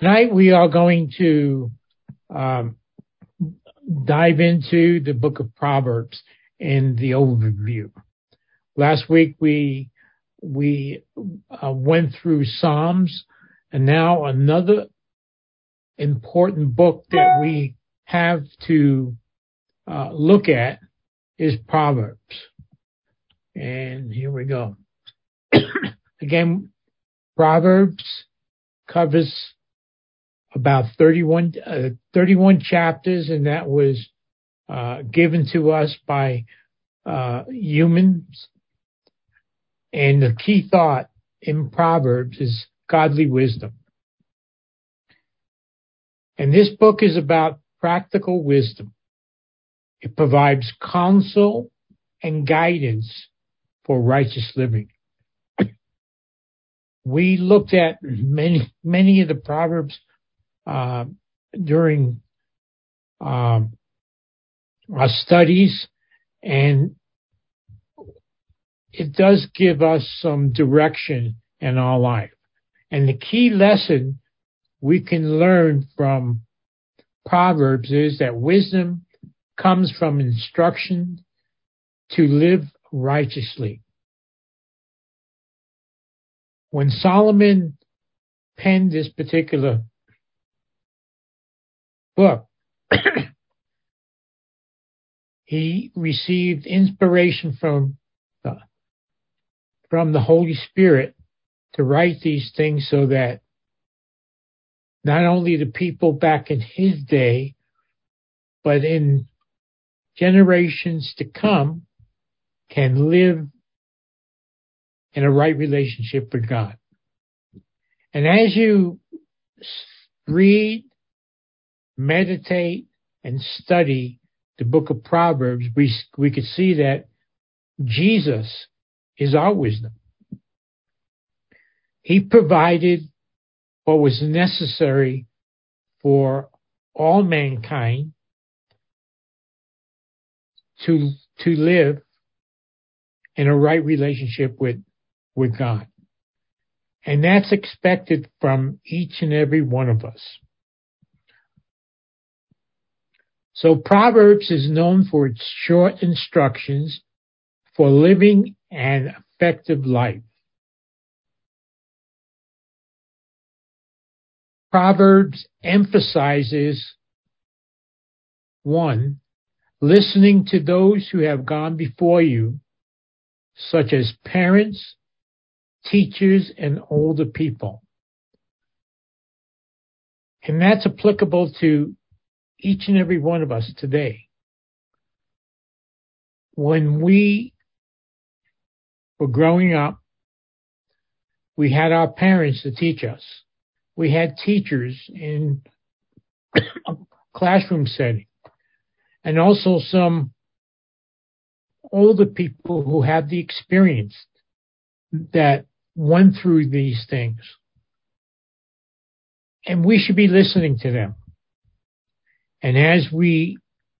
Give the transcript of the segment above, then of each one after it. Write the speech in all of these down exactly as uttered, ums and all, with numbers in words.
Tonight we are going to um, dive into the book of Proverbs in the overview. Last week we we uh, went through Psalms, and now another important book that we have to uh, look at is Proverbs. And here we go. Again, Proverbs covers about thirty-one, uh, thirty-one chapters, and that was uh, given to us by uh, humans. And the key thought in Proverbs is godly wisdom. And this book is about practical wisdom. It provides counsel and guidance for righteous living. We looked at many, many of the Proverbs uh, during um, our studies, and it does give us some direction in our life. And the key lesson we can learn from Proverbs is that wisdom comes from instruction to live righteously. When Solomon penned this particular book, he received inspiration from the, from the Holy Spirit to write these things so that not only the people back in his day, but in generations to come, can live in a right relationship with God. And as you read, meditate, and study the book of Proverbs, we, we could see that Jesus is our wisdom. He provided what was necessary for all mankind to, to live in a right relationship with, with God. And that's expected from each and every one of us. So Proverbs is known for its short instructions for living an effective life. Proverbs emphasizes, one, listening to those who have gone before you, such as parents, teachers, and older people. And that's applicable to each and every one of us today. When we were growing up, we had our parents to teach us. We had teachers in a classroom setting, and also some older people who had the experience that went through these things. And we should be listening to them. And as we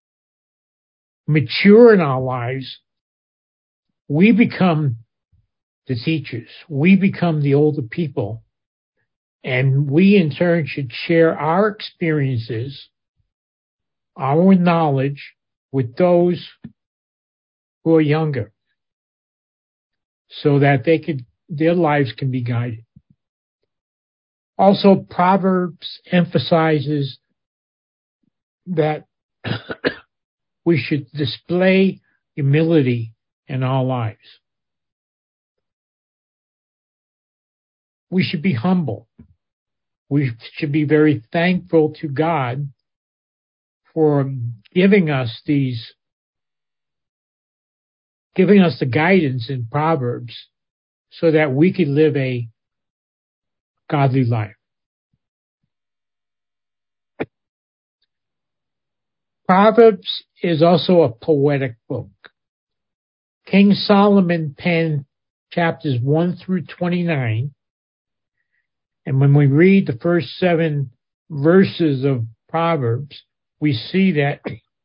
mature in our lives, we become the teachers. We become the older people. And we in turn should share our experiences, our knowledge with those who are younger, so that they could, their lives can be guided. Also, Proverbs emphasizes that we should display humility in our lives. We should be humble. We should be very thankful to God for giving us these, giving us the guidance in Proverbs so that we could live a godly life. Proverbs is also a poetic book. King Solomon penned chapters one through twenty-nine. And when we read the first seven verses of Proverbs, we see that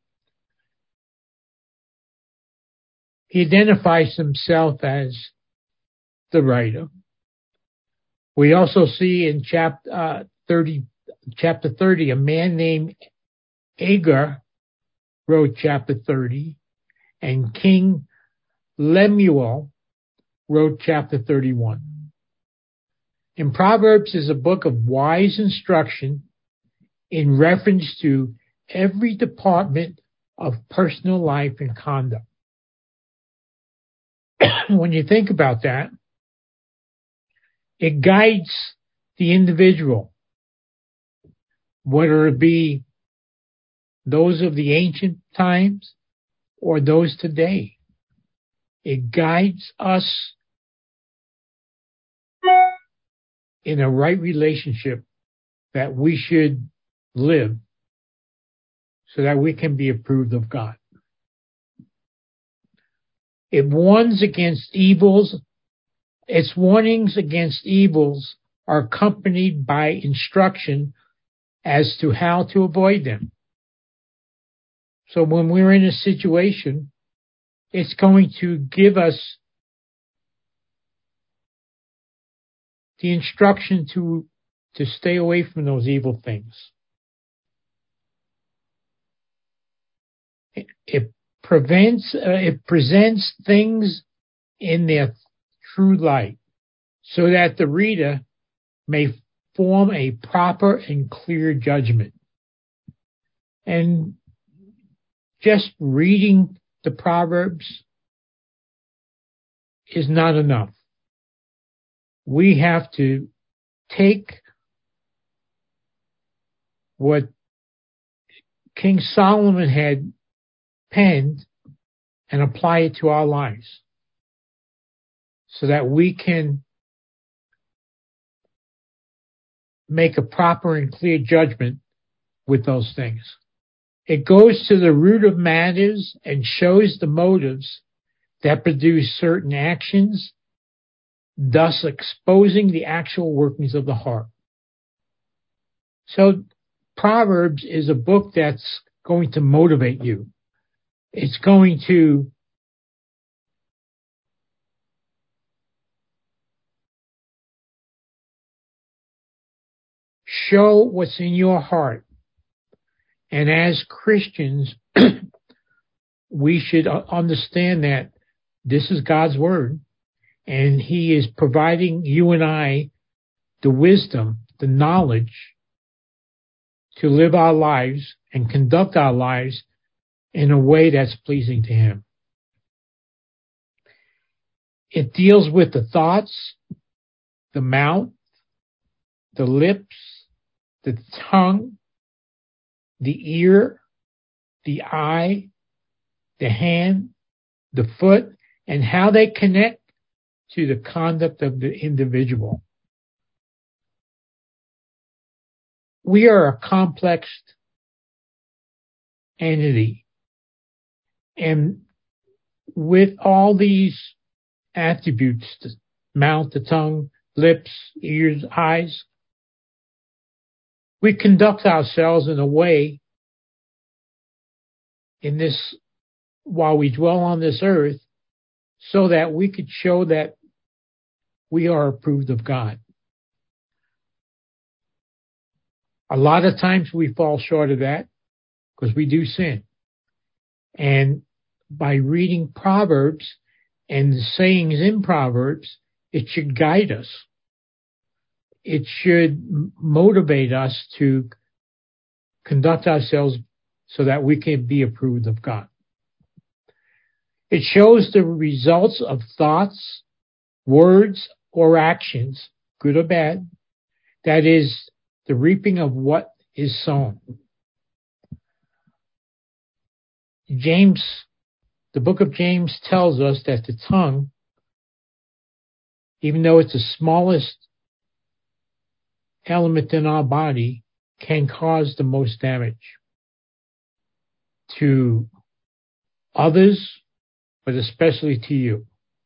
he identifies himself as the writer. We also see in chapter uh, thirty, chapter thirty, a man named Agur wrote chapter thirty, and King Lemuel wrote chapter thirty-one. In Proverbs is a book of wise instruction in reference to every department of personal life and conduct. When you think about that, it guides the individual, whether it be those of the ancient times or those today. It guides us in a right relationship that we should live so that we can be approved of God. It warns against evils. Its warnings against evils are accompanied by instruction as to how to avoid them. So when we're in a situation, it's going to give us the instruction to, to stay away from those evil things. It, it prevents, uh, it presents things in their true light so that the reader may form a proper and clear judgment. And just reading the Proverbs is not enough. We have to take what King Solomon had penned and apply it to our lives so that we can make a proper and clear judgment with those things. It goes to the root of matters and shows the motives that produce certain actions, thus exposing the actual workings of the heart. So Proverbs is a book that's going to motivate you. It's going to show what's in your heart. And as Christians, we should understand that this is God's word, and He is providing you and I the wisdom, the knowledge to live our lives and conduct our lives in a way that's pleasing to Him. It deals with the thoughts, the mouth, the lips, the tongue, the ear, the eye, the hand, the foot, and how they connect to the conduct of the individual. We are a complex entity. And with all these attributes, the mouth, the tongue, lips, ears, eyes, we conduct ourselves in a way in this, while we dwell on this earth, so that we could show that we are approved of God. A lot of times we fall short of that because we do sin. And by reading Proverbs and the sayings in Proverbs, it should guide us. It should motivate us to conduct ourselves so that we can be approved of God. It shows the results of thoughts, words, or actions, good or bad. That is the reaping of what is sown. James, the book of James tells us that the tongue, even though it's the smallest element in our body, can cause the most damage to others, but especially to you.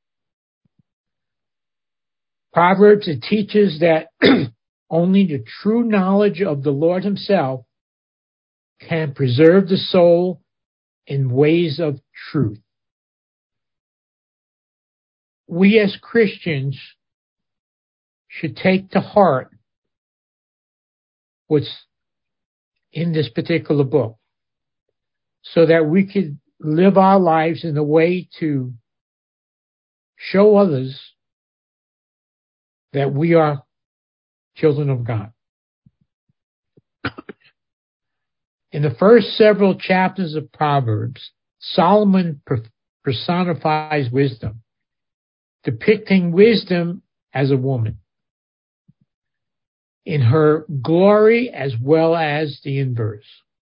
Proverbs, it teaches that only the true knowledge of the Lord Himself can preserve the soul in ways of truth. We as Christians should take to heart what's in this particular book so that we could live our lives in a way to show others that we are children of God. In the first several chapters of Proverbs, Solomon personifies wisdom, depicting wisdom as a woman in her glory as well as the inverse.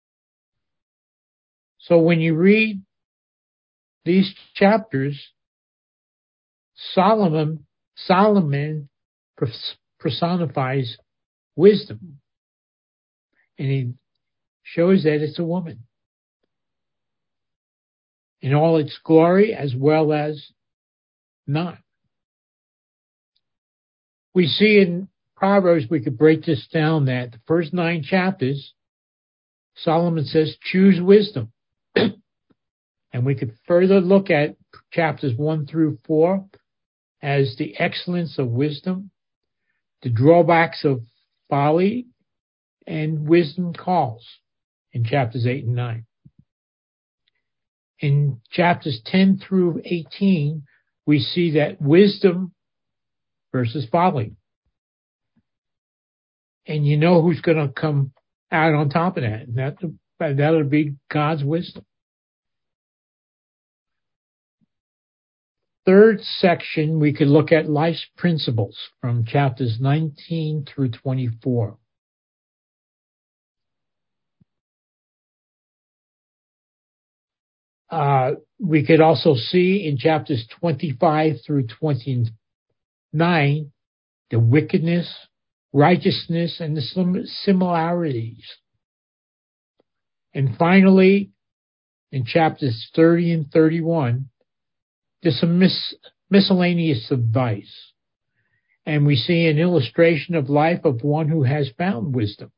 So when you read these chapters, Solomon Solomon personifies wisdom, and he shows that it's a woman in all its glory as well as not. We see in Proverbs, we could break this down, that the first nine chapters, Solomon says, choose wisdom. And we could further look at chapters one through four as the excellence of wisdom, the drawbacks of folly, and wisdom calls in chapters eight and nine. In chapters ten through eighteen, we see that wisdom versus folly. And you know who's going to come out on top of that. And that, that'll be God's wisdom. Third section, we could look at life's principles from chapters nineteen through twenty-four. Uh, we could also see in chapters twenty-five through twenty-nine the wickedness, righteousness, and the similarities. And finally, in chapters thirty and thirty-one, there's some mis- miscellaneous advice. And we see an illustration of life of one who has found wisdom.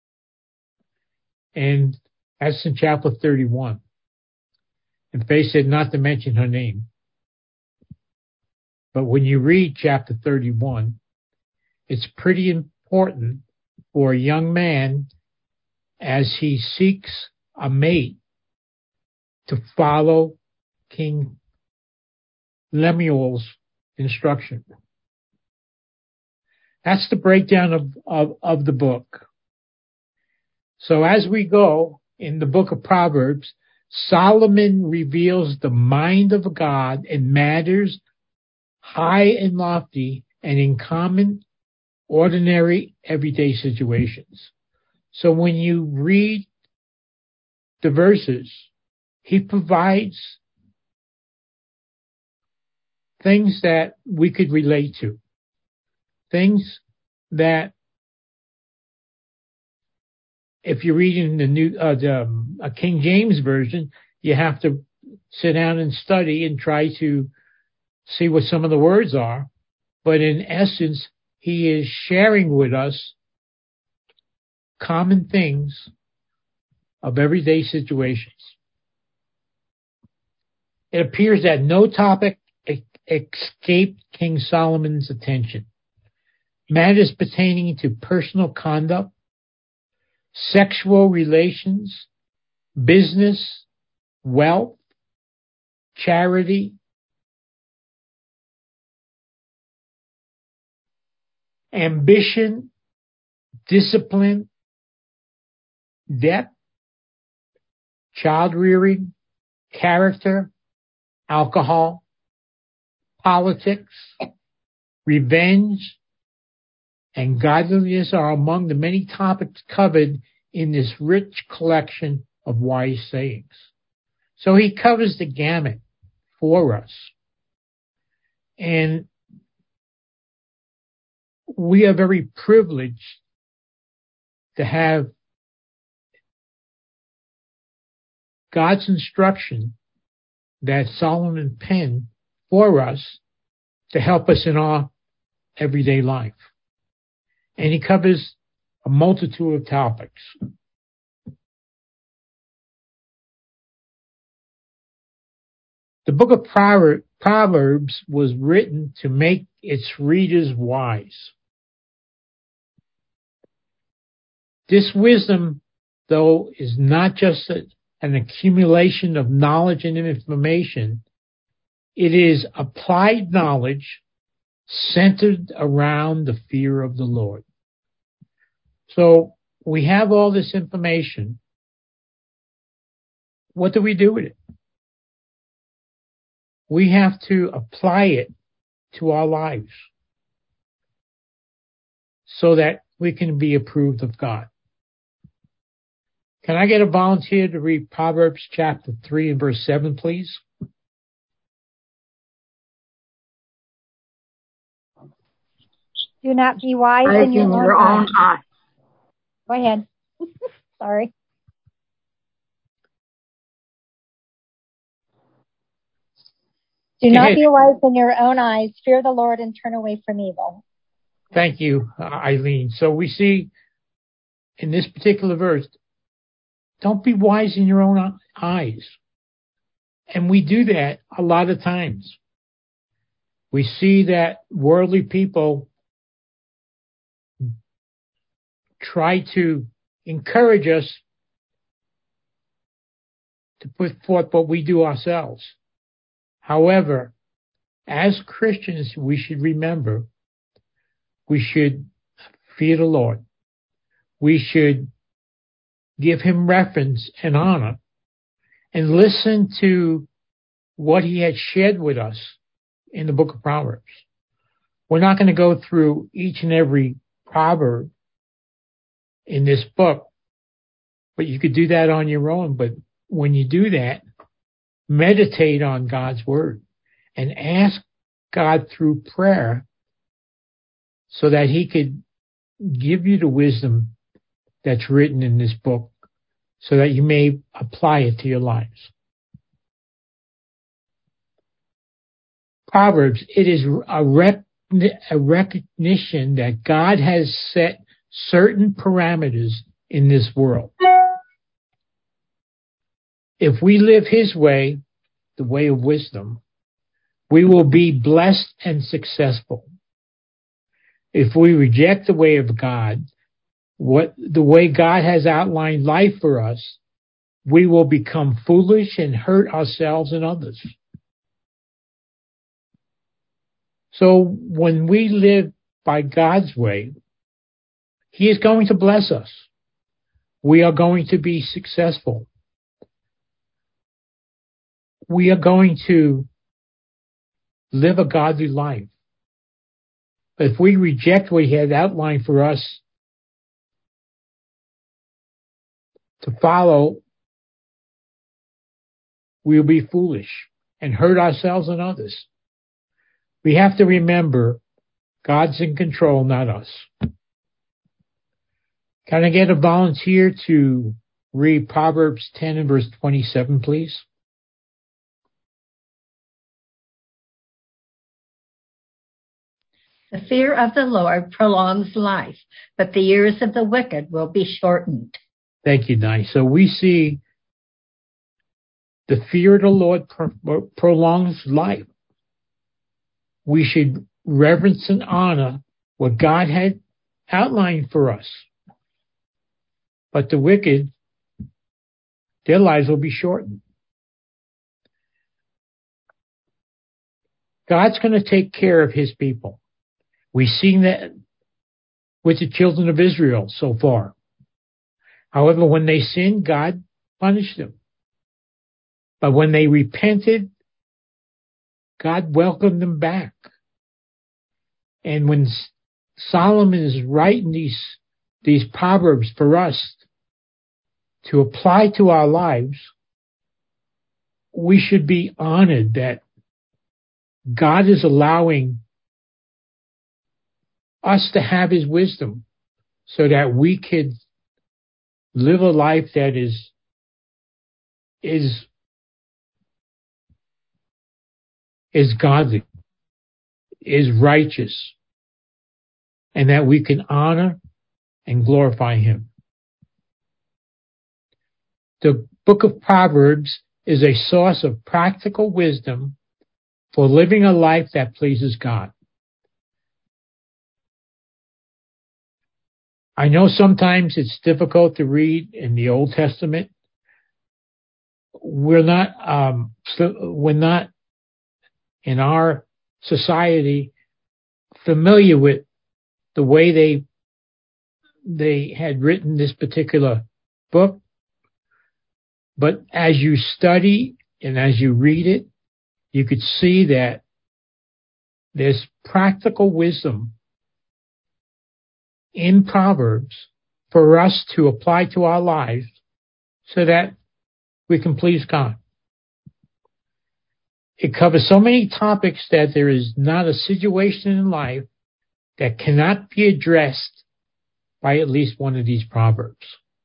And that's in chapter thirty-one. And Faye said not to mention her name. But when you read chapter thirty-one, it's pretty important for a young man as he seeks a mate to follow King Lemuel's instruction. That's the breakdown of, of, of the book. So as we go in the book of Proverbs, Solomon reveals the mind of God in matters high and lofty and in common, ordinary, everyday situations. So when you read the verses, he provides things that we could relate to, things that if you're reading the new uh, the um, a King James version, you have to sit down and study and try to see what some of the words are. But in essence, he is sharing with us common things of everyday situations. It appears that no topic escaped King Solomon's attention. Matters pertaining to personal conduct, sexual relations, business, wealth, charity, ambition, discipline, debt, child rearing, character, alcohol, politics, revenge, and godliness are among the many topics covered in this rich collection of wise sayings. So he covers the gamut for us. And we are very privileged to have God's instruction that Solomon penned for us to help us in our everyday life. And he covers a multitude of topics. The book of Proverbs was written to make its readers wise. This wisdom, though, is not just a, an accumulation of knowledge and information. It is applied knowledge centered around the fear of the Lord. So we have all this information. What do we do with it? We have to apply it to our lives so that we can be approved of God. Can I get a volunteer to read Proverbs chapter three and verse seven, please? Do not be wise in your, in your own, own eyes. Go ahead. Sorry. Do not be wise in your own eyes. Fear the Lord and turn away from evil. Thank you, Eileen. So we see in this particular verse, don't be wise in your own eyes. And we do that a lot of times. We see that worldly people try to encourage us to put forth what we do ourselves. However, as Christians, we should remember we should fear the Lord. We should give him reverence and honor and listen to what he had shared with us in the book of Proverbs. We're not going to go through each and every proverb in this book, but you could do that on your own. But when you do that, meditate on God's word and ask God through prayer so that he could give you the wisdom that's written in this book so that you may apply it to your lives. Proverbs, it is a, rec- a recognition that God has set certain parameters in this world. If we live his way, the way of wisdom, we will be blessed and successful. If we reject the way of God, what the way God has outlined life for us, we will become foolish and hurt ourselves and others. So when we live by God's way, he is going to bless us. We are going to be successful. We are going to live a godly life. But if we reject what he had outlined for us to follow, we'll be foolish and hurt ourselves and others. We have to remember God's in control, not us. Can I get a volunteer to read Proverbs ten and verse twenty-seven, please? The fear of the Lord prolongs life, but the years of the wicked will be shortened. Thank you, Nye. So we see the fear of the Lord pro- prolongs life. We should reverence and honor what God had outlined for us. But the wicked, their lives will be shortened. God's going to take care of his people. We've seen that with the children of Israel so far. However, when they sinned, God punished them. But when they repented, God welcomed them back. And when Solomon is writing these, these proverbs for us to apply to our lives, we should be honored that God is allowing us to have his wisdom so that we could live a life that is, is, is godly, is righteous, and that we can honor and glorify him. The book of Proverbs is a source of practical wisdom for living a life that pleases God. I know sometimes it's difficult to read in the Old Testament. We're not, um, we're not in our society familiar with the way they they had written this particular book. But as you study and as you read it, you could see that there's practical wisdom in Proverbs for us to apply to our lives so that we can please God. It covers so many topics that there is not a situation in life that cannot be addressed by at least one of these Proverbs.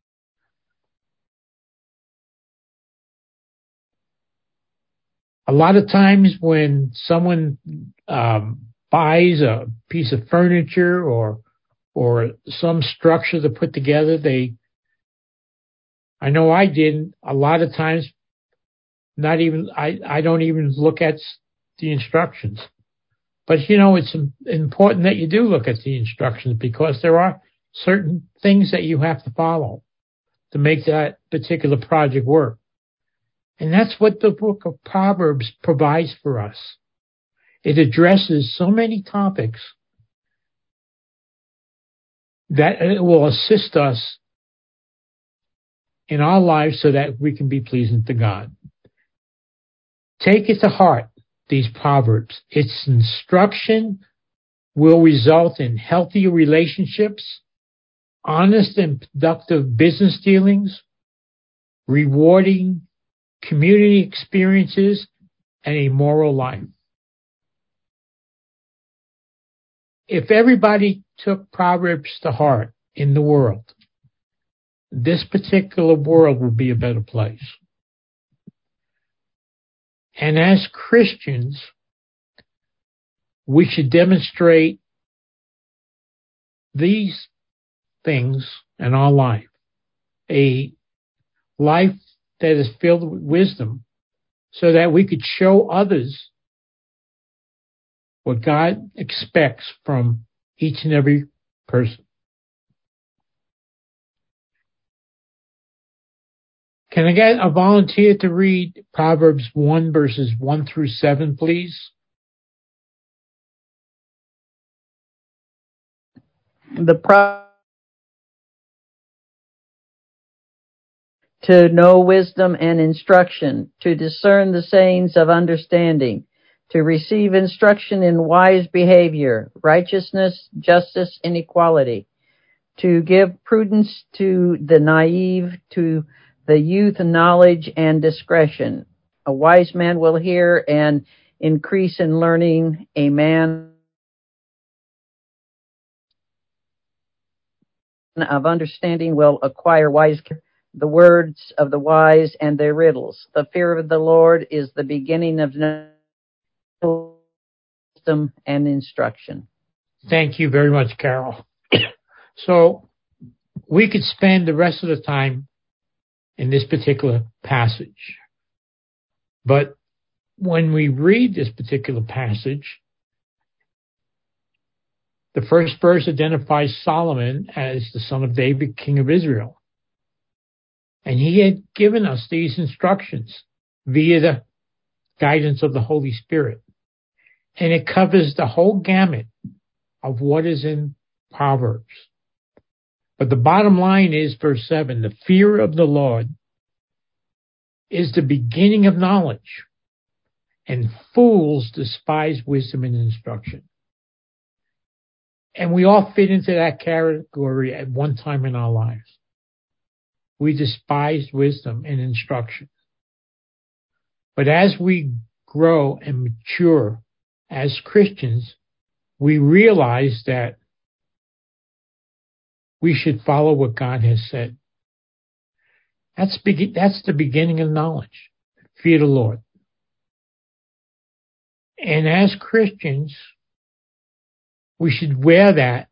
A lot of times when someone um, buys a piece of furniture or or some structure to put together, they, I know I did, a lot of times, not even, I, I don't even look at the instructions. But, you know, it's important that you do look at the instructions because there are certain things that you have to follow to make that particular project work. And that's what the book of Proverbs provides for us. It addresses so many topics that it will assist us in our lives so that we can be pleasing to God. Take it to heart, these Proverbs. Its instruction will result in healthier relationships, honest and productive business dealings, rewarding community experiences, and a moral life. If everybody took Proverbs to heart in the world, this particular world would be a better place. And as Christians, we should demonstrate these things in our life. A life that is filled with wisdom so that we could show others what God expects from each and every person. Can I get a volunteer to read Proverbs one verses one through seven, please? The pro- to know wisdom and instruction, to discern the sayings of understanding, to receive instruction in wise behavior, righteousness, justice, and equality, to give prudence to the naive, to the youth knowledge and discretion. A wise man will hear and increase in learning. A man of understanding will acquire wise the words of the wise and their riddles. The fear of the Lord is the beginning of wisdom and instruction. Thank you very much, Carol. So we could spend the rest of the time in this particular passage. But when we read this particular passage, the first verse identifies Solomon as the son of David, king of Israel. And he had given us these instructions via the guidance of the Holy Spirit. And it covers the whole gamut of what is in Proverbs. But the bottom line is verse seven, the fear of the Lord is the beginning of knowledge, and fools despise wisdom and instruction. And we all fit into that category at one time in our lives. We despise wisdom and instruction. But as we grow and mature as Christians, we realize that we should follow what God has said. That's, be- that's the beginning of knowledge. Fear the Lord. And as Christians, we should wear that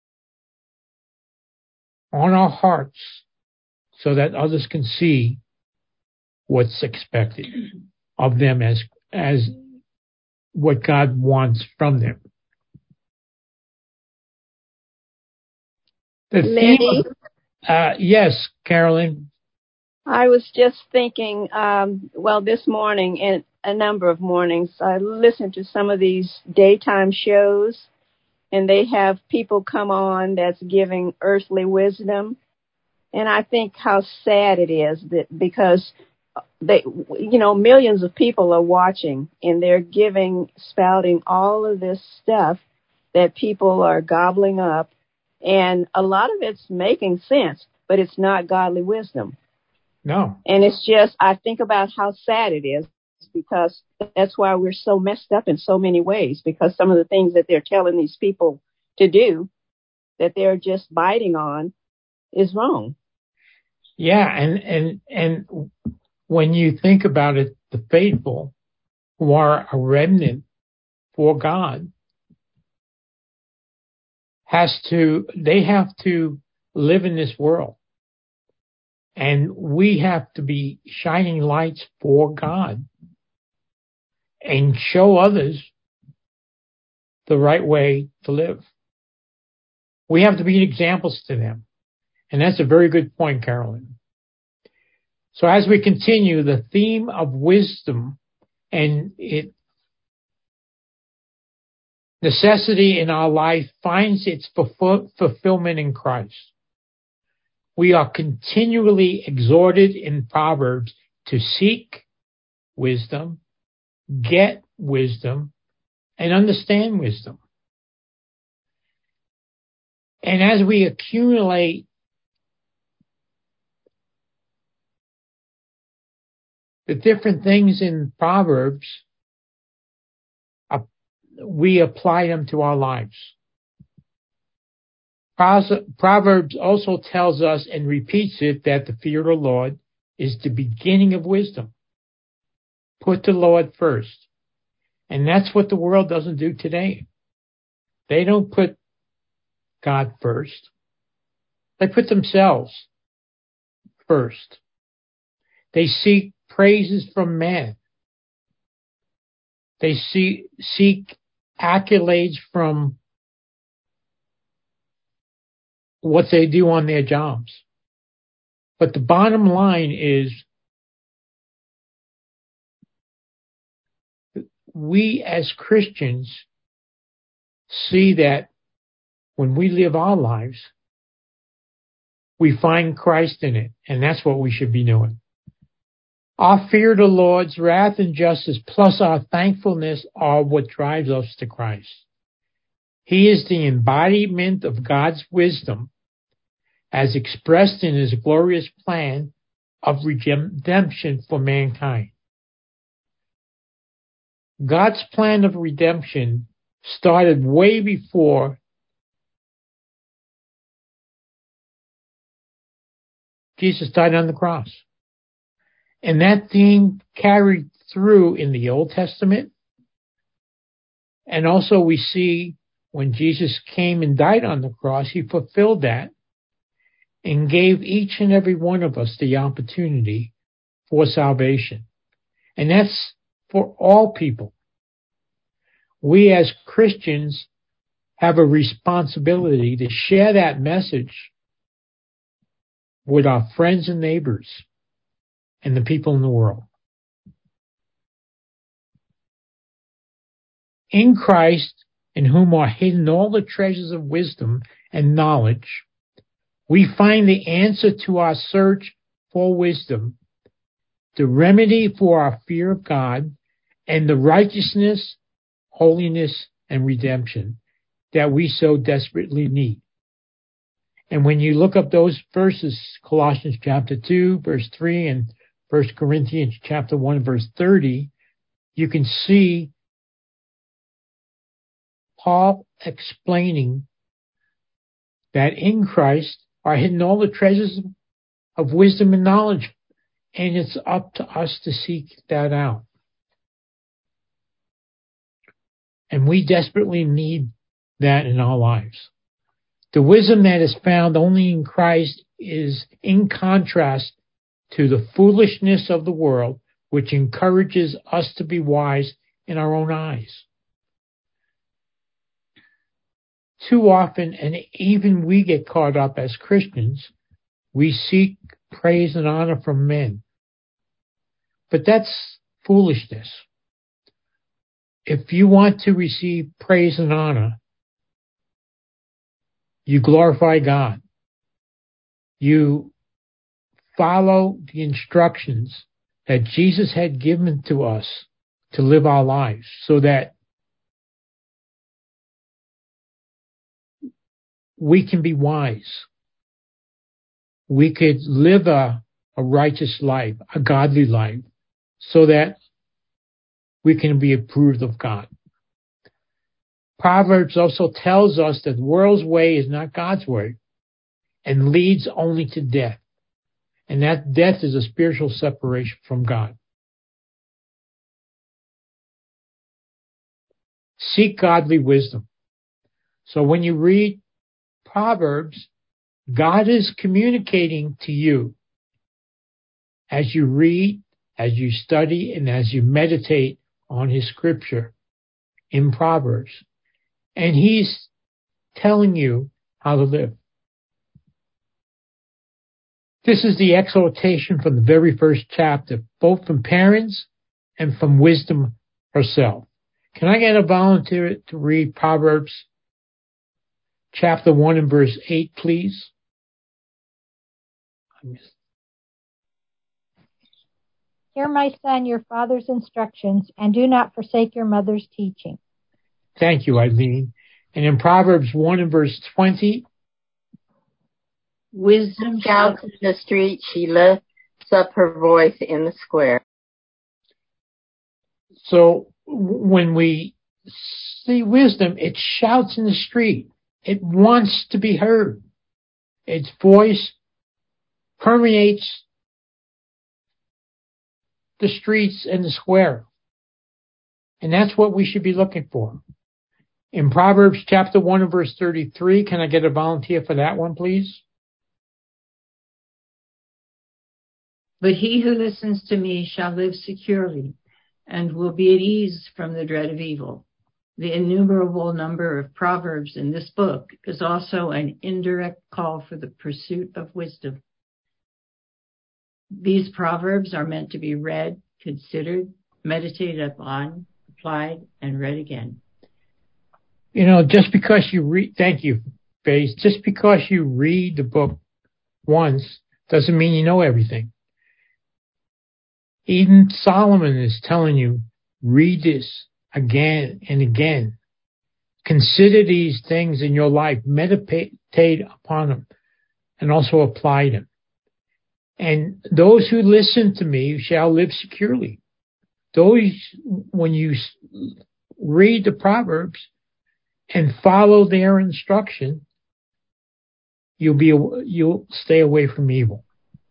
on our hearts so that others can see what's expected of them as, as what God wants from them. The Mindy? theme of, uh, yes, Carolyn. I was just thinking, um, well, this morning and a number of mornings, I listened to some of these daytime shows, and they have people come on that's giving earthly wisdom. And I think how sad it is that because they, you know, millions of people are watching, and they're giving, spouting all of this stuff that people are gobbling up. And a lot of it's making sense, but it's not godly wisdom. No. And it's just, I think about how sad it is, because that's why we're so messed up in so many ways, because some of the things that they're telling these people to do that they're just biting on is wrong. Yeah. And, and, and when you think about it, the faithful who are a remnant for God has to, they have to live in this world. And we have to be shining lights for God and show others the right way to live. We have to be examples to them. And that's a very good point, Carolyn. So as we continue, the theme of wisdom and its necessity in our life finds its fulfillment in Christ. We are continually exhorted in Proverbs to seek wisdom, get wisdom, and understand wisdom. And as we accumulate the different things in Proverbs, uh, we apply them to our lives. Proverbs also tells us and repeats it that the fear of the Lord is the beginning of wisdom. Put the Lord first. And that's what the world doesn't do today. They don't put God first. They put themselves first. They seek praises from man. They see, seek accolades from what they do on their jobs. But the bottom line is we as Christians see that when we live our lives, we find Christ in it, and that's what we should be doing. Our fear of the Lord's wrath and justice plus our thankfulness are what drives us to Christ. He is the embodiment of God's wisdom as expressed in his glorious plan of redemption for mankind. God's plan of redemption started way before Jesus died on the cross. And that theme carried through in the Old Testament. And also we see when Jesus came and died on the cross, he fulfilled that and gave each and every one of us the opportunity for salvation. And that's for all people. We as Christians have a responsibility to share that message with our friends and neighbors and the people in the world. In Christ, in whom are hidden all the treasures of wisdom and knowledge, we find the answer to our search for wisdom, the remedy for our fear of God, and the righteousness, holiness, and redemption that we so desperately need. And when you look up those verses, Colossians chapter two, verse three, and First Corinthians chapter one, verse thirty, you can see Paul explaining that in Christ are hidden all the treasures of wisdom and knowledge, and it's up to us to seek that out. And we desperately need that in our lives. The wisdom that is found only in Christ is in contrast to the foolishness of the world, which encourages us to be wise in our own eyes. too often, and even we get caught up as Christians, we seek praise and honor from men. But that's foolishness. If you want to receive praise and honor, you glorify God. You follow the instructions that Jesus had given to us to live our lives so that we can be wise. We could live a, a righteous life, a godly life, so that we can be approved of God. Proverbs also tells us that the world's way is not God's way and leads only to death. And that death is a spiritual separation from God. Seek godly wisdom. So when you read Proverbs, God is communicating to you as you read, as you study, and as you meditate on His scripture in Proverbs. And He's telling you how to live. This is the exhortation from the very first chapter, both from parents and from wisdom herself. Can I get a volunteer to read Proverbs chapter one and verse eight, please? Hear, my son, your father's instructions, and do not forsake your mother's teaching. Thank you, Eileen. And in Proverbs one and verse twenty, wisdom shouts in the street, she lifts up her voice in the square. So when we see wisdom, it shouts in the street. It wants to be heard. Its voice permeates the streets and the square. And that's what we should be looking for. In Proverbs chapter one and verse thirty-three, can I get a volunteer for that one, please? But he who listens to me shall live securely and will be at ease from the dread of evil. The innumerable number of proverbs in this book is also an indirect call for the pursuit of wisdom. These proverbs are meant to be read, considered, meditated upon, applied, and read again. You know, just because you read, thank you, Faith, just because you read the book once doesn't mean you know everything. Even Solomon is telling you, read this again and again. Consider these things in your life, meditate upon them, and also apply them. And those who listen to me shall live securely. Those, when you read the Proverbs and follow their instruction, you'll be you'll stay away from evil.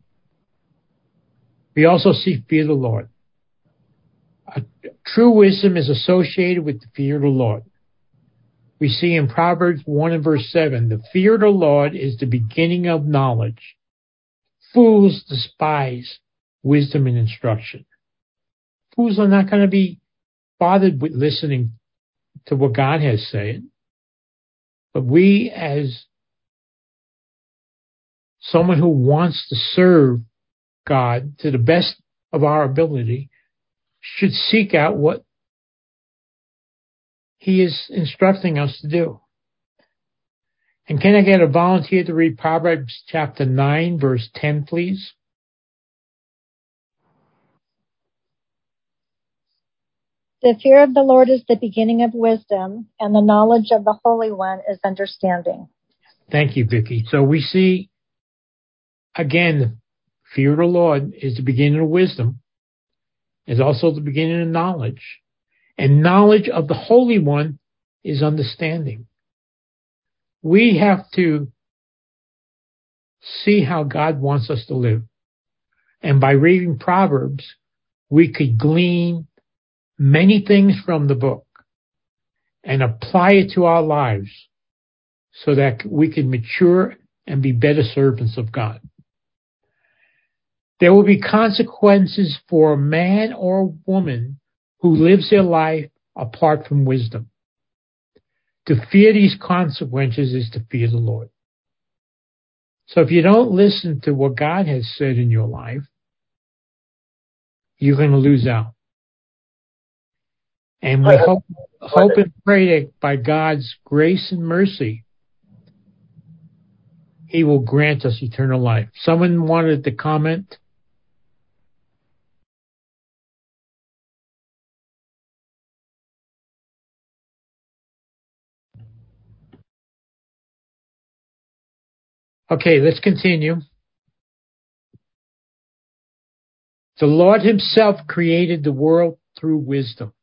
We also see fear of the Lord. A true wisdom is associated with the fear of the Lord. We see in Proverbs one and verse seven, the fear of the Lord is the beginning of knowledge. Fools despise wisdom and instruction. Fools are not going to be bothered with listening to what God has said. But we, as someone who wants to serve God to the best of our ability, should seek out what He is instructing us to do. And can I get a volunteer to read Proverbs chapter nine, verse ten, please? The fear of the Lord is the beginning of wisdom, and the knowledge of the Holy One is understanding. Thank you, Vicki. So we see, again, fear of the Lord is the beginning of wisdom. It's also the beginning of knowledge. And knowledge of the Holy One is understanding. We have to see how God wants us to live. And by reading Proverbs, we could glean many things from the book and apply it to our lives so that we can mature and be better servants of God. There will be consequences for a man or a woman who lives their life apart from wisdom. To fear these consequences is to fear the Lord. So if you don't listen to what God has said in your life, you're going to lose out. And we hope, hope and pray that by God's grace and mercy, He will grant us eternal life. Someone wanted to comment? Okay, let's continue. The Lord Himself created the world through wisdom.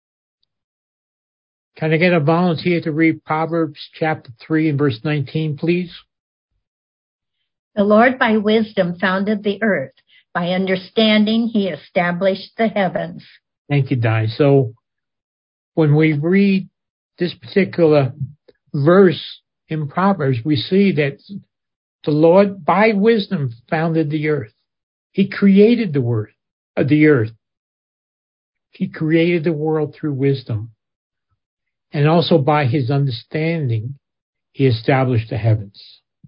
Can I get a volunteer to read Proverbs chapter three and verse nineteen, please? The Lord by wisdom founded the earth. By understanding, He established the heavens. Thank you, Di. So when we read this particular verse in Proverbs, we see that the Lord by wisdom founded the earth. He created the word of the earth. He created the world through wisdom. And also by His understanding, He established the heavens.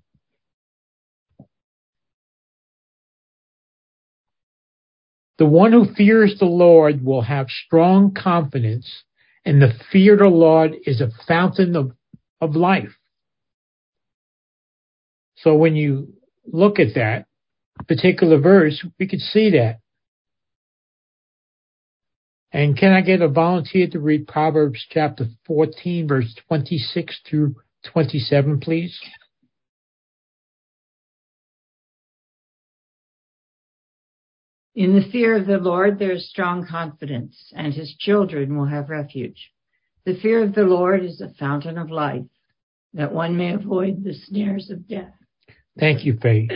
The one who fears the Lord will have strong confidence, and the fear of the Lord is a fountain of, of life. So when you look at that particular verse, we could see that. And can I get a volunteer to read Proverbs chapter fourteen, verse twenty-six through twenty-seven, please? In the fear of the Lord there is strong confidence, and His children will have refuge. The fear of the Lord is a fountain of life, that one may avoid the snares of death. Thank you, Faith.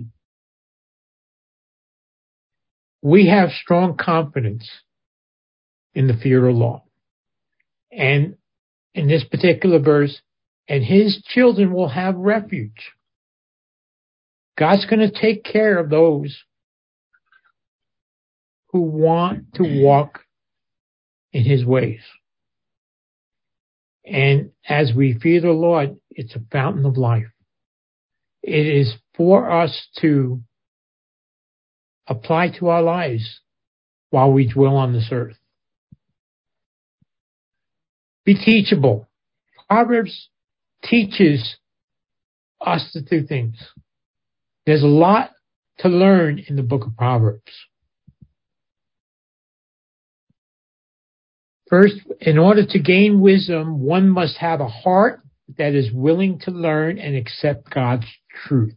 We have strong confidence in the fear of the Lord. And in this particular verse, and His children will have refuge. God's going to take care of those who want to walk in His ways. And as we fear the Lord, it's a fountain of life. It is for us to apply to our lives while we dwell on this earth. Be teachable. Proverbs teaches us to do things. There's a lot to learn in the book of Proverbs. First, in order to gain wisdom, one must have a heart that is willing to learn and accept God's truth.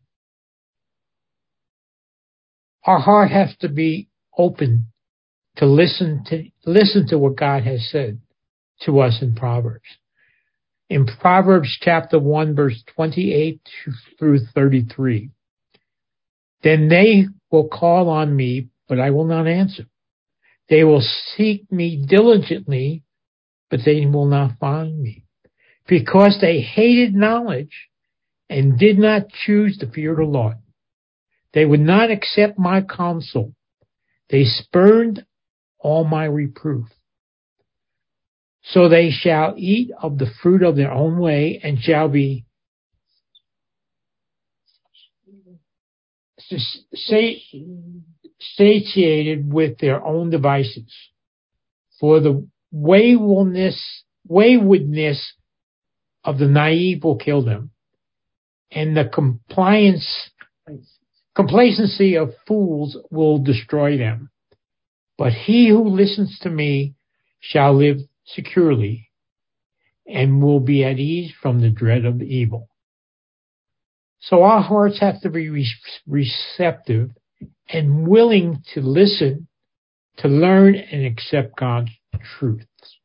Our heart has to be open to listen to listen to what God has said to us in Proverbs. In Proverbs chapter one, verse twenty-eight through thirty-three, then they will call on me, but I will not answer. They will seek me diligently, but they will not find me, because they hated knowledge and did not choose the fear of the Lord. They would not accept my counsel. They spurned all my reproof. So they shall eat of the fruit of their own way and shall be satiated with their own devices. For the waywardness, waywardness of the naive will kill them, and the compliance, complacency of fools will destroy them. But he who listens to me shall live securely and will be at ease from the dread of evil. So our hearts have to be re- receptive and willing to listen, to learn and accept God's truths.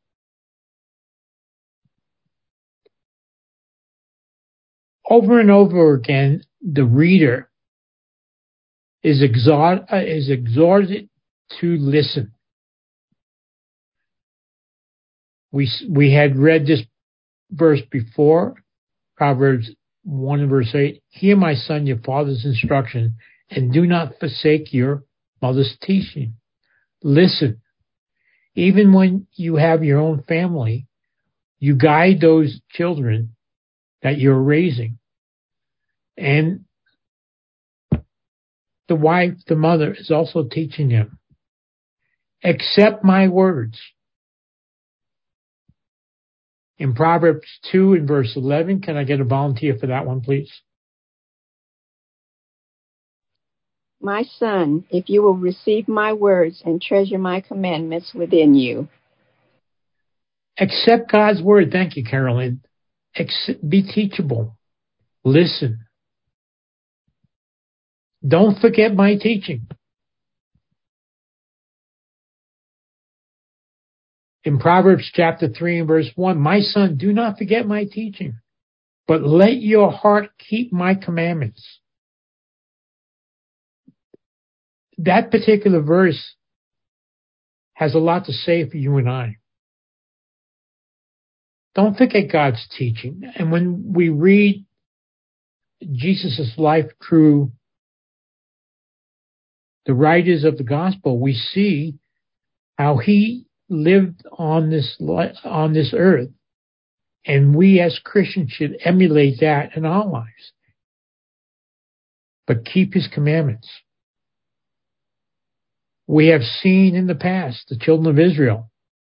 Over and over again, the reader is, exhort, uh, is exhorted to listen. We, we had read this verse before, Proverbs one and verse eight. Hear, my son, your father's instruction, and do not forsake your mother's teaching. Listen. Even when you have your own family, You guide those children that you're raising. And the wife, the mother, is also teaching them. Accept my words. In Proverbs two and verse eleven, can I get a volunteer for that one, please? My son, if you will receive my words and treasure my commandments within you. Accept God's word. Thank you, Carolyn. Accept, be teachable. Listen. Don't forget my teaching. In Proverbs chapter three and verse one, my son, do not forget my teaching, but let your heart keep my commandments. That particular verse has a lot to say for you and I. Don't forget God's teaching. And when we read Jesus' life through the writers of the gospel, we see how he lived on this on this earth, and we as Christians should emulate that in our lives. But keep his commandments. We have seen in the past the children of Israel.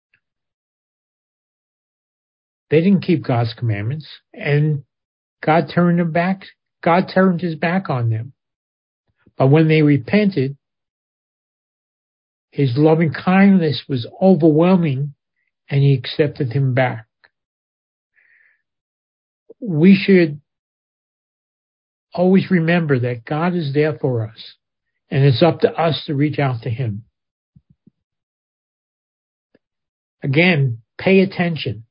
They didn't keep God's commandments, and God turned them back. God turned his back on them. But when they repented, his loving kindness was overwhelming, and he accepted him back. We should always remember that God is there for us, and it's up to us to reach out to him. Again, pay attention.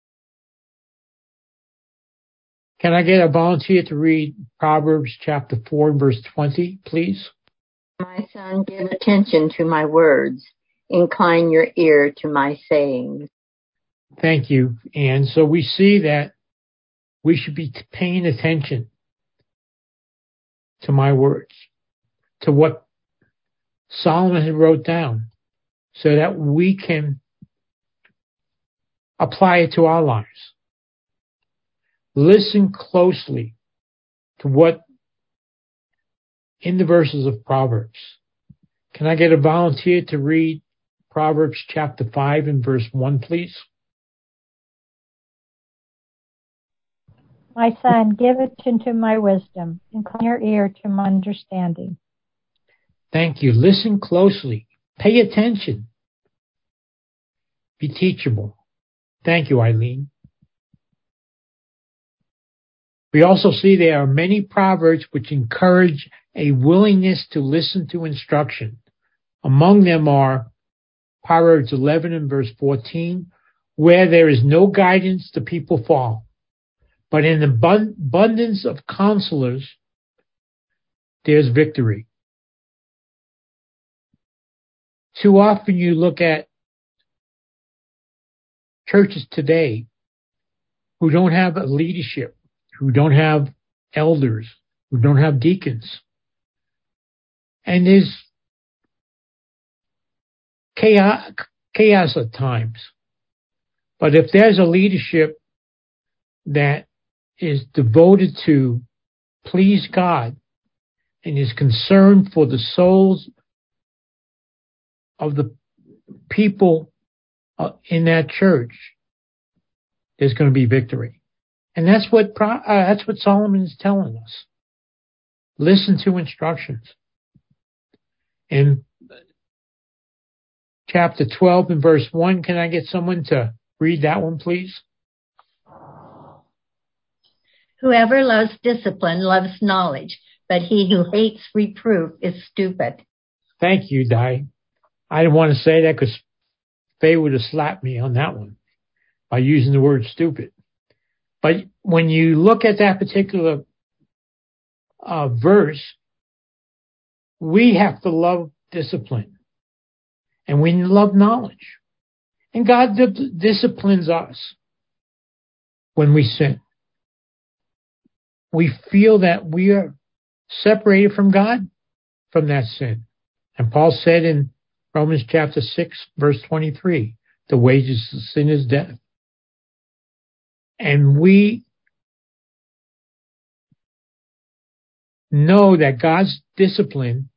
Can I get a volunteer to read Proverbs chapter four, verse twenty, please? My son, give attention to my words. Incline your ear to my sayings. Thank you. And so we see that we should be paying attention to my words, to what Solomon had wrote down, so that we can apply it to our lives. Listen closely to what in the verses of Proverbs. Can I get a volunteer to read Proverbs chapter five and verse one, please? My son, give attention to my wisdom. Incline your ear to my understanding. Thank you. Listen closely. Pay attention. Be teachable. Thank you, Eileen. We also see there are many proverbs which encourage a willingness to listen to instruction. Among them are Proverbs eleven and verse fourteen, where there is no guidance, the people fall. But in the abundance of counselors, there's victory. Too often you look at churches today who don't have a leadership, who don't have elders, who don't have deacons. And there's chaos, chaos at times. But if there's a leadership that is devoted to please God and is concerned for the souls of the people in that church, there's going to be victory. And that's what uh, that's what Solomon is telling us. Listen to instructions. In chapter twelve and verse one, can I get someone to read that one, please? Whoever loves discipline loves knowledge, but he who hates reproof is stupid. Thank you, Di. I didn't want to say that because Faye would have slapped me on that one by using the word stupid. But when you look at that particular uh, verse, we have to love discipline, and we love knowledge. And God d- disciplines us when we sin. We feel that we are separated from God from that sin. And Paul said in Romans chapter six, verse twenty-three, the wages of sin is death. And we know that God's discipline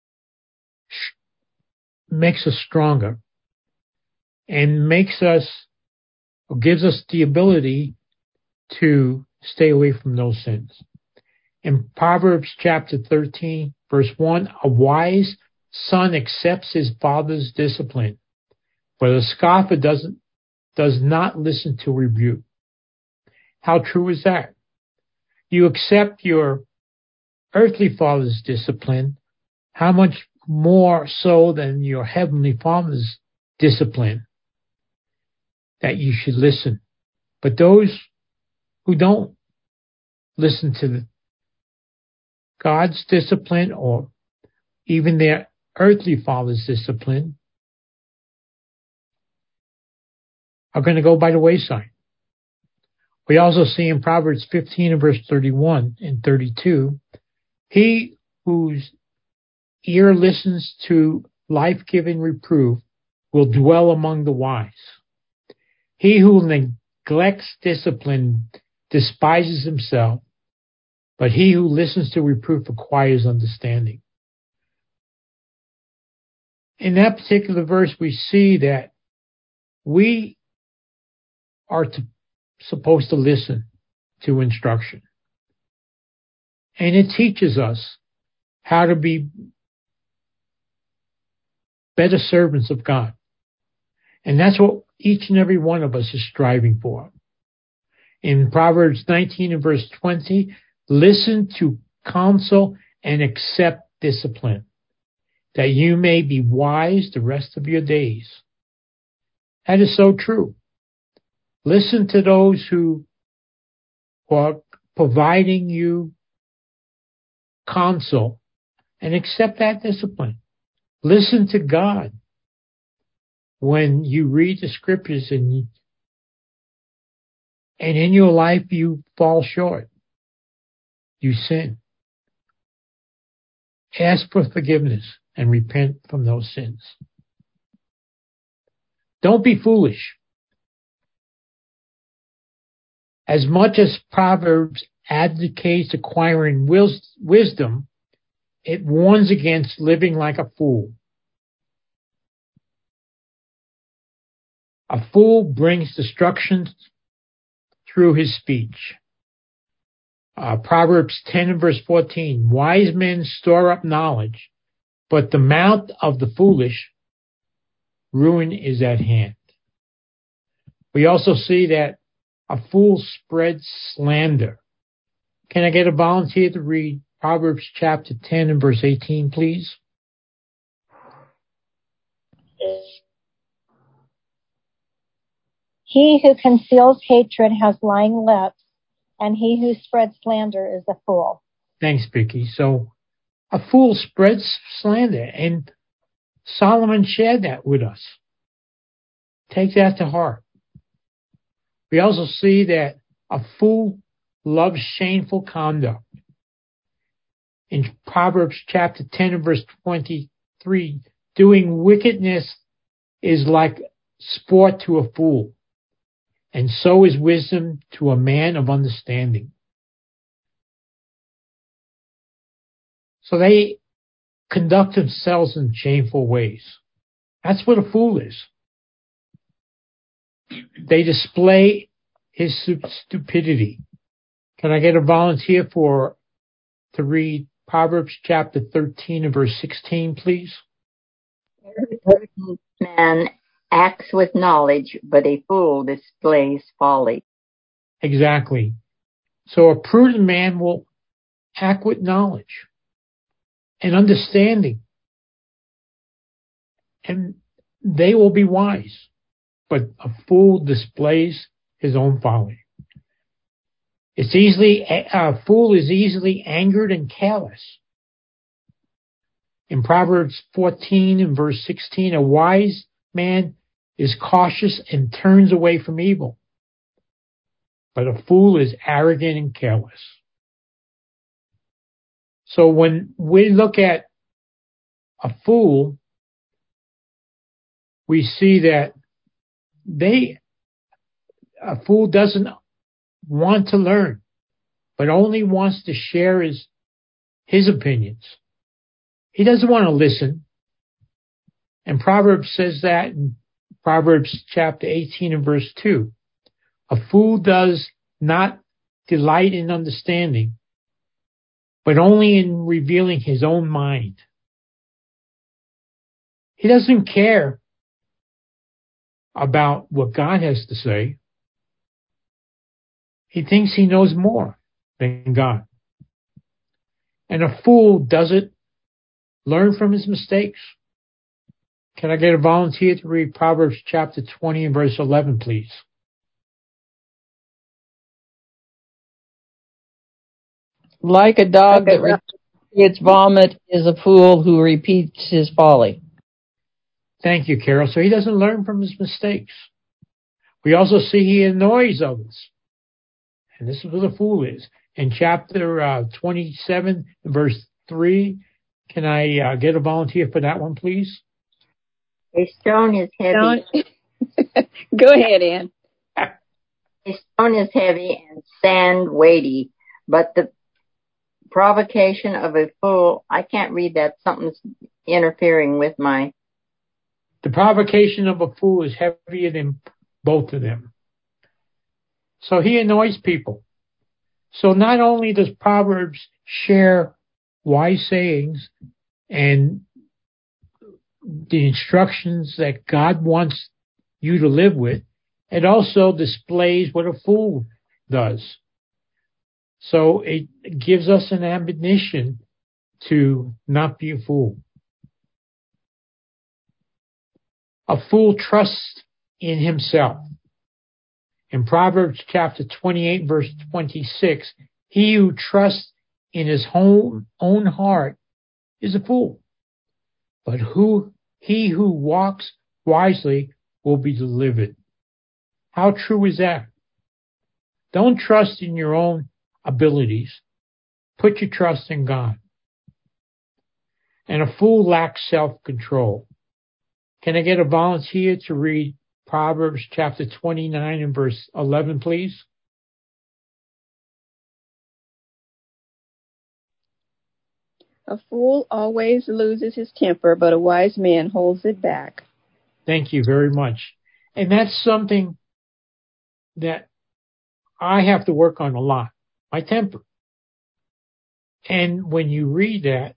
makes us stronger and makes us, or gives us the ability to stay away from those sins. In Proverbs chapter thirteen, verse one, a wise son accepts his father's discipline, but a scoffer doesn't, does not listen to rebuke. How true is that? You accept your earthly father's discipline, how much more so than your heavenly father's discipline that you should listen. But those who don't listen to the, God's discipline or even their earthly father's discipline are going to go by the wayside. We also see in Proverbs fifteen and verse thirty-one and thirty-two, he whose ear listens to life-giving reproof will dwell among the wise. He who neglects discipline despises himself, but he who listens to reproof acquires understanding. In that particular verse, we see that we are to, supposed to listen to instruction. And it teaches us how to be better servants of God. And that's what each and every one of us is striving for. In Proverbs nineteen and verse twenty, listen to counsel and accept discipline, that you may be wise the rest of your days. That is so true. Listen to those who are providing you counsel and accept that discipline. Listen to God when you read the scriptures and you, and in your life you fall short. You sin. Ask for forgiveness and repent from those sins. Don't be foolish. As much as Proverbs advocates acquiring wisdom, it warns against living like a fool. A fool brings destruction through his speech. Uh, Proverbs ten and verse fourteen, wise men store up knowledge, but the mouth of the foolish, ruin is at hand. We also see that a fool spreads slander. Can I get a volunteer to read Proverbs chapter ten and verse eighteen, please? He who conceals hatred has lying lips, and he who spreads slander is a fool. Thanks, Vicky. So a fool spreads slander, and Solomon shared that with us. Take that to heart. We also see that a fool loves shameful conduct. In Proverbs chapter ten and verse twenty-three, doing wickedness is like sport to a fool, and so is wisdom to a man of understanding. So they conduct themselves in shameful ways. That's what a fool is. They display his stupidity. Can I get a volunteer for to read Proverbs chapter thirteen and verse sixteen, please? Every prudent man acts with knowledge, but a fool displays folly. Exactly. So a prudent man will act with knowledge and understanding, and they will be wise. But a fool displays his own folly. It's easily, a fool is easily angered and careless. In Proverbs fourteen and verse sixteen, a wise man is cautious and turns away from evil, but a fool is arrogant and careless. So when we look at a fool, we see that they, a fool doesn't want to learn, but only wants to share his, his opinions. He doesn't want to listen. And Proverbs says that in Proverbs chapter eighteen and verse two. A fool does not delight in understanding, but only in revealing his own mind. He doesn't care about what God has to say. He thinks he knows more than God. And a fool doesn't learn from his mistakes. Can I get a volunteer to read Proverbs chapter twenty and verse eleven, please? Like a dog that repeats its vomit is a fool who repeats his folly. Thank you, Carol. So he doesn't learn from his mistakes. We also see he annoys others. And this is what a fool is. In chapter uh, twenty-seven, verse three, can I uh, get a volunteer for that one, please? A stone is heavy. Go ahead, Ann. A stone is heavy and sand weighty, but the provocation of a fool, I can't read that. Something's interfering with my... The provocation of a fool is heavier than both of them. So he annoys people. So not only does Proverbs share wise sayings and the instructions that God wants you to live with, it also displays what a fool does. So it gives us an admonition to not be a fool. A fool trusts in himself. In Proverbs chapter twenty-eight, verse twenty-six, he who trusts in his own, own heart is a fool. But who he who walks wisely will be delivered. How true is that? Don't trust in your own abilities. Put your trust in God. And a fool lacks self-control. Can I get a volunteer to read Proverbs chapter twenty-nine and verse eleven, please? A fool always loses his temper, but a wise man holds it back. Thank you very much. And that's something that I have to work on a lot, my temper. And when you read that,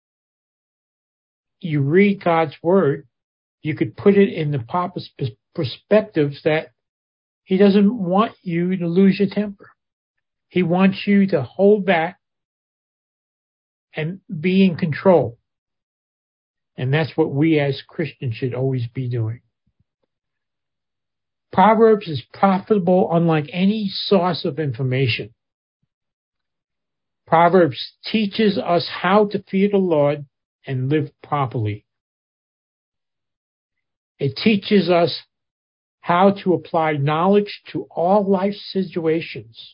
you read God's word, you could put it in the proper perspectives that he doesn't want you to lose your temper. He wants you to hold back and be in control. And that's what we as Christians should always be doing. Proverbs is profitable unlike any source of information. Proverbs teaches us how to fear the Lord and live properly. It teaches us how to apply knowledge to all life situations.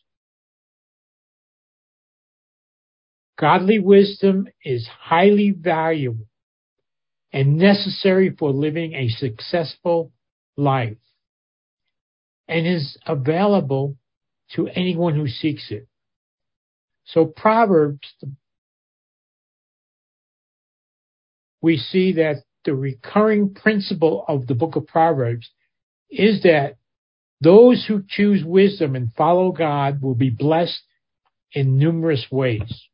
Godly wisdom is highly valuable and necessary for living a successful life, and is available to anyone who seeks it. So Proverbs, we see that the recurring principle of the book of Proverbs is that those who choose wisdom and follow God will be blessed in numerous ways.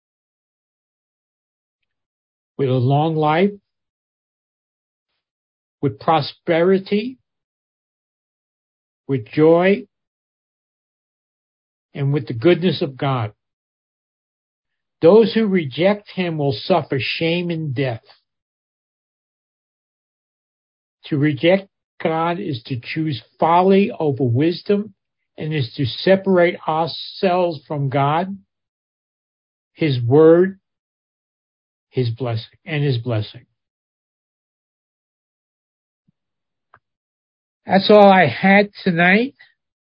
With a long life, with prosperity, with joy, and with the goodness of God. Those who reject him will suffer shame and death. To reject God is to choose folly over wisdom, and is to separate ourselves from God, his word, his blessing, and his blessing. That's all I had tonight.